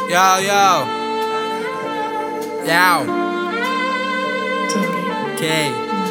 Йоу. Кей.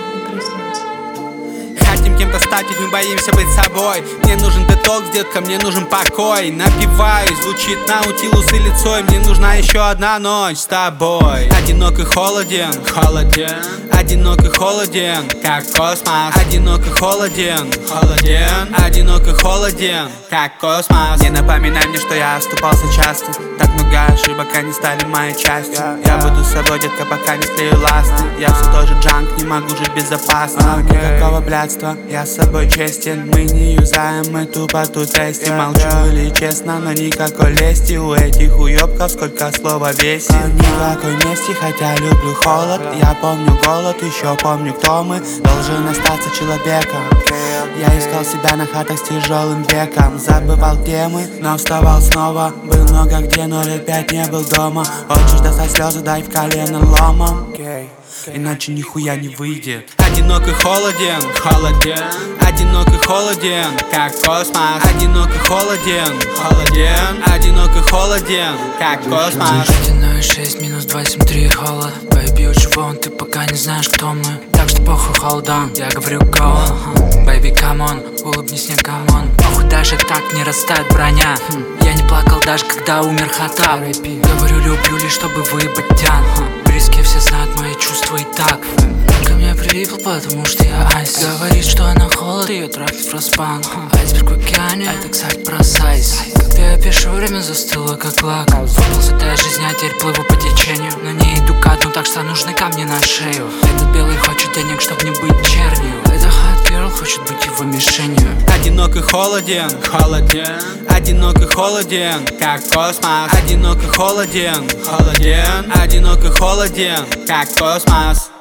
Хотим кем-то стать, ведь мы боимся быть собой. Мне нужен детокс, детка, мне нужен покой. Напиваюсь, звучит Наутилус и лицо. И мне нужна еще одна ночь с тобой. Одинок и холоден, одинок и холоден, как космос. Одинок и холоден, одинок и холоден, как космос. Не напоминай мне, что я оступался часто. Так много ошибок, они стали моей частью. Я буду с собой, детка, пока не склею ласты. Я все тот же джанк, не могу жить безопасно. Никакого блядства, я с собой честен. Мы не юзаем, мы тупо тут тестим. Молчу или честно, но никакой лести. У этих уёбков сколько слова весит. Никакой мести, хотя люблю холод. Я помню голод, еще помню, кто мы. Должен остаться человеком. Я искал себя на хатах с тяжелым веком. Забывал темы, но вставал снова. Был много где, но лет 5 не был дома. Хочешь достать слезы, дай в колено ломом. Иначе нихуя не выйдет. Одинок и холоден, одинок и холоден, как космос. Одинок и холоден, одинок и холоден, как космос. Ледяной 6 минус 273 холод. Baby, чего он, ты пока не знаешь, кто мы. Так что похуй, hold on, я говорю go. Baby, come on, улыбнись мне, come on. Похуй, даже так не растает броня. Я не плакал даже когда умер Хатаб. Говорю, люблю лишь чтобы выебать тян. Близкие все знают мои чувства и так. Ко мне прилипла, потому что я айс. Говорит, что она холод, ее трахнет в распан. Айсберг в океане, это, кстати, про сайз. Когда я пишу, время застыло как лак. Выползутая жизнь, а теперь плыву по течению. Но не иду ко дну, так что нужны камни на шею. Этот белый хочет денег, чтоб не быть чернью. Это hot girl хочет быть его мишенью. Одинок и холоден, одинок и холоден, как космос. Одинок и холоден, одинок и холоден, как космос.